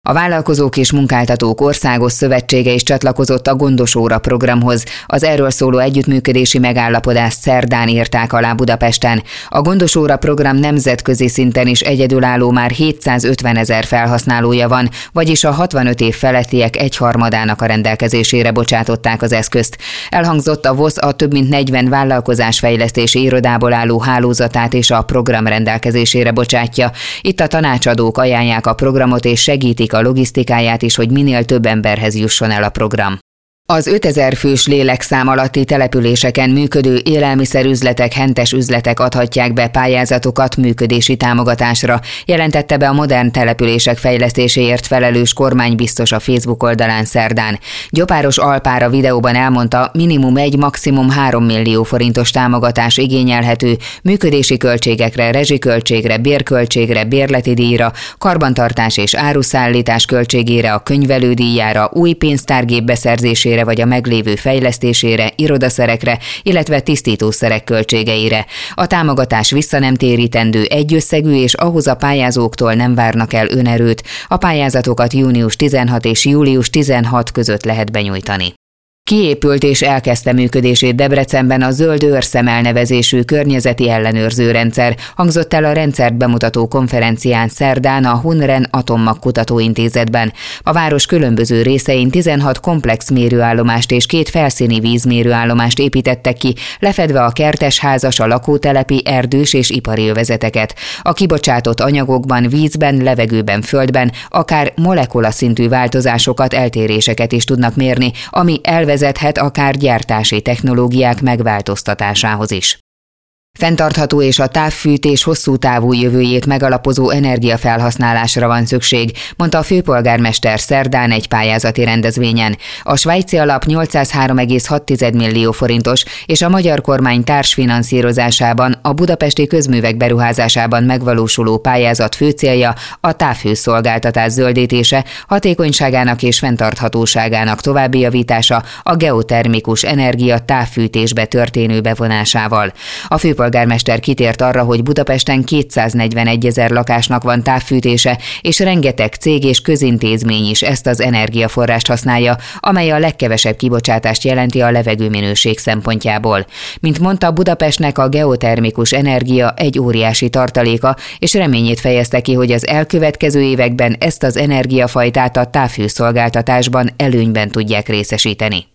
A Vállalkozók és Munkáltatók Országos Szövetsége is csatlakozott a Gondos óra programhoz. Az erről szóló együttműködési megállapodást szerdán írták alá Budapesten. A Gondos óra program nemzetközi szinten is egyedülálló, már 750 000 felhasználója van, vagyis a 65 év felettiek egyharmadának a rendelkezésére bocsátották az eszközt. Elhangzott, a VOSZ a több mint 40 vállalkozásfejlesztési irodából álló hálózatát és a program rendelkezésére bocsátja. Itt a tanácsadók ajánlják a programot és segítik a logisztikáját is, hogy minél több emberhez jusson el a program. Az 5000 fős lélekszám alatti településeken működő élelmiszerüzletek, hentes üzletek adhatják be pályázatokat működési támogatásra, jelentette be a Modern Települések fejlesztéséért felelős kormánybiztos a Facebook oldalán szerdán. Gyopáros Alpár a videóban elmondta, minimum 1, maximum 3 millió forintos támogatás igényelhető működési költségekre, rezsiköltségre, bérköltségre, bérleti díjra, karbantartás és áruszállítás költségére, a könyvelődíjára, új pénztárgép beszerzésére vagy a meglévő fejlesztésére, irodaszerekre, illetve tisztítószerek költségeire. A támogatás visszanemtérítendő, egyösszegű, és ahhoz a pályázóktól nem várnak el önerőt. A pályázatokat június 16 és július 16 között lehet benyújtani. Kiépült és elkezdte működését Debrecenben a Zöld Őrszem elnevezésű környezeti ellenőrző rendszer, hangzott el a rendszert bemutató konferencián szerdán a Hunren Atommag Kutatóintézetben. A város különböző részein 16 komplex mérőállomást és 2 felszíni vízmérőállomást építettek ki, lefedve a kertesházas, a lakótelepi, erdős és ipari övezeteket. A kibocsátott anyagokban, vízben, levegőben, földben akár molekulaszintű változásokat, eltéréseket is tudnak mérni, ami elvezethet akár gyártási technológiák megváltoztatásához is. Fenntartható és a távfűtés hosszú távú jövőjét megalapozó energiafelhasználásra van szükség, mondta a főpolgármester szerdán egy pályázati rendezvényen. A svájci alap 803,6 millió forintos és a magyar kormány társfinanszírozásában a budapesti közművek beruházásában megvalósuló pályázat fő célja a távhőszolgáltatás zöldítése, hatékonyságának és fenntarthatóságának további javítása a geotermikus energia távfűtésbe történő bevonásával. A főpolgármester kitért arra, hogy Budapesten 241 000 lakásnak van távfűtése, és rengeteg cég és közintézmény is ezt az energiaforrást használja, amely a legkevesebb kibocsátást jelenti a levegőminőség szempontjából. Mint mondta, Budapestnek a geotermikus energia egy óriási tartaléka, és reményét fejezte ki, hogy az elkövetkező években ezt az energiafajtát a távhőszolgáltatásban előnyben tudják részesíteni.